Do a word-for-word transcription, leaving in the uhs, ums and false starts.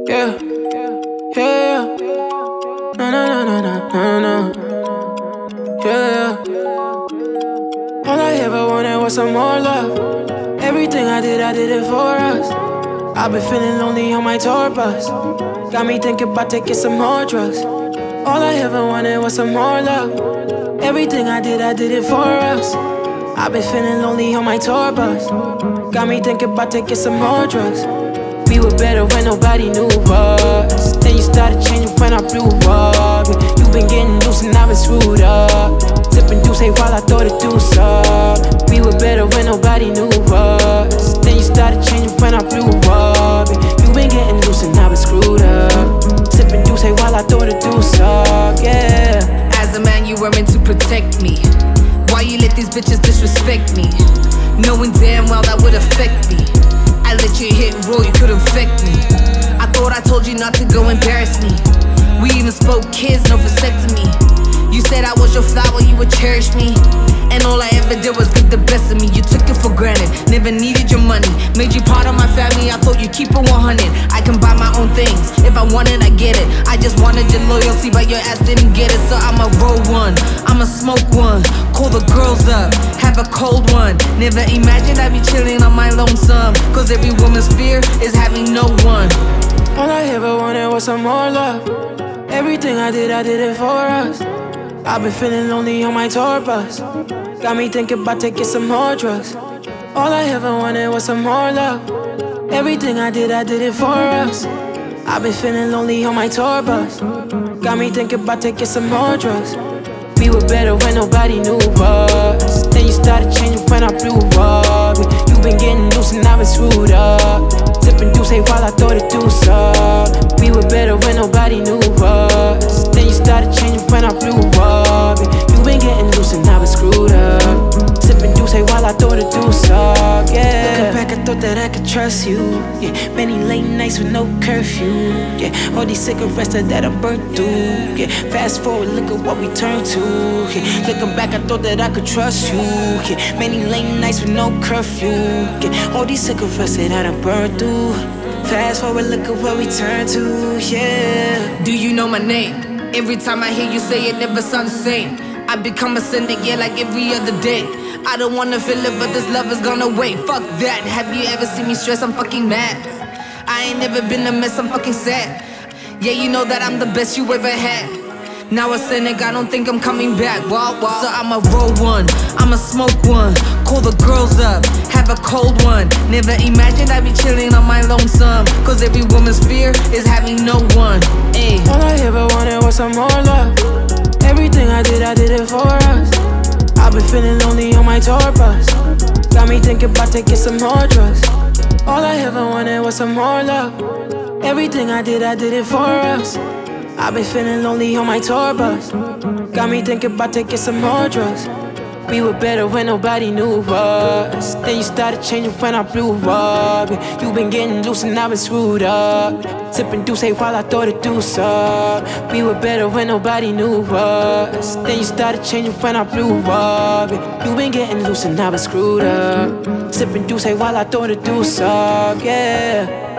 Yeah, yeah, yeah. No, no, no, no, no, no, no. Yeah, yeah. All I ever wanted was some more love. Everything I did, I did it for us. I've been feeling lonely on my tour bus. Got me thinking about taking some more drugs. All I ever wanted was some more love. Everything I did, I did it for us. I've been feeling lonely on my tour bus. Got me thinking about taking some more drugs. We were better when nobody knew us. Then you started changing when I blew up. You been getting loose and I've been screwed up. Sipping Douce while I throw the deuce up. We were better when nobody knew us. Then you started changing when I blew up. You been getting loose and I've been screwed up. Sipping Douce while I throw the deuce up, yeah. As a man, you were meant to protect me. Why you let these bitches disrespect me? Knowing damn well that would affect me. I let you hit roll, you could infect me. I thought I told you not to go embarrass me. We even spoke kids, no vasectomy. You said I was your flower, you would cherish me. And all I ever did was give the best of me. You took it for granted, never needed your money. Made you part of my family, I thought you'd keep it one hundred. I can buy my own things, if I want it, I get it. I just wanted your loyalty, but your ass didn't get it. So I'ma roll one, I'ma smoke one. Call the girls up, have a cold one. Never imagined I'd be chilling on my lonesome. Cause every woman's fear is having no one. All I ever wanted was some more love. Everything I did, I did it for us. I've been feeling lonely on my tour bus. Got me thinking about taking some more drugs. All I ever wanted was some more love. Everything I did, I did it for us. I've been feeling lonely on my tour bus. Got me thinking about taking some more drugs. We were better when nobody knew us. Then you started changing when I blew up. You been getting loose and I've been screwed up. Sipping Douce while I throw the deuce up. We were better when nobody knew us. Then you started changing when I blew up. You been getting loose and I've been screwed up. Sipping Douce while I throw the deuce up, yeah. Looking back, I thought that I could trust you. Yeah, many late nights with no curfew. Yeah, all these cigarettes that I burnt through. Yeah, fast forward, look at what we turned to. Yeah, looking back, I thought that I could trust you. Yeah, many late nights with no curfew. Yeah, all these cigarettes that I burned through. Fast forward, look at what we turned to. Yeah. Do you know my name? Every time I hear you say it, never sounds the same. I become a cynic, yeah, like every other day. I don't wanna feel it, but this love is gonna wait. Fuck that. Have you ever seen me stressed? I'm fucking mad. I ain't never been a mess, I'm fucking sad. Yeah, you know that I'm the best you ever had. Now a cynic, I don't think I'm coming back. Wow, wow. So I'ma roll one, I'ma smoke one. Call the girls up, have a cold one. Never imagined I'd be chilling on my lonesome. Cause every woman's fear is having no one. Ay. All I ever wanted was some more love. Everything I did, I did it for us. I've been feeling lonely on my tour bus. Got me thinking about taking some more drugs. All I ever wanted was some more love. Everything I did, I did it for us. I've been feeling lonely on my tour bus. Got me thinking about taking some more drugs. We were better when nobody knew us. Then you started changing when I blew up. You been getting loose and I've been screwed up. Sipping Douce while I throw the deuce up. We were better when nobody knew us. Then you started changing when I blew up. You been getting loose and I've been screwed up. Sipping Douce while I throw the deuce up, yeah.